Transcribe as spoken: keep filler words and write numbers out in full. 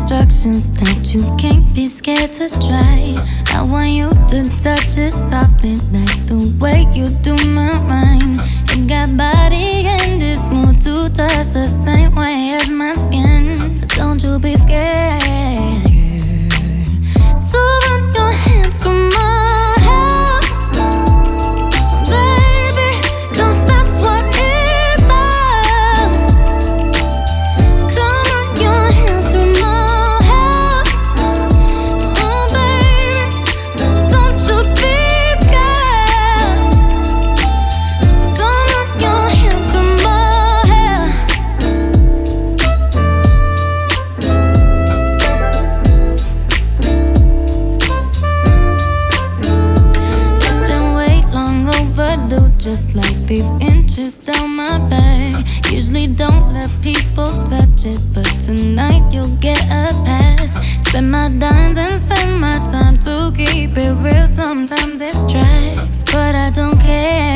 instructions that you can't be scared to try. I want you to touch it softly like the way you do my mind. It got body and it's smooth to touch the same way as my skin. But don't you be scared to run your hands through my hair, baby, 'cause that's what it's for. Come on, your hands through my hair, oh baby, so don't you be scared. So come on, your hands through my hair. It's been way long overdue, just like these inches down my back. Usually don't let people touch it, but tonight you'll get a pass. Spend my dimes and spend my time to keep it real. Sometimes it's tracks, but I don't care.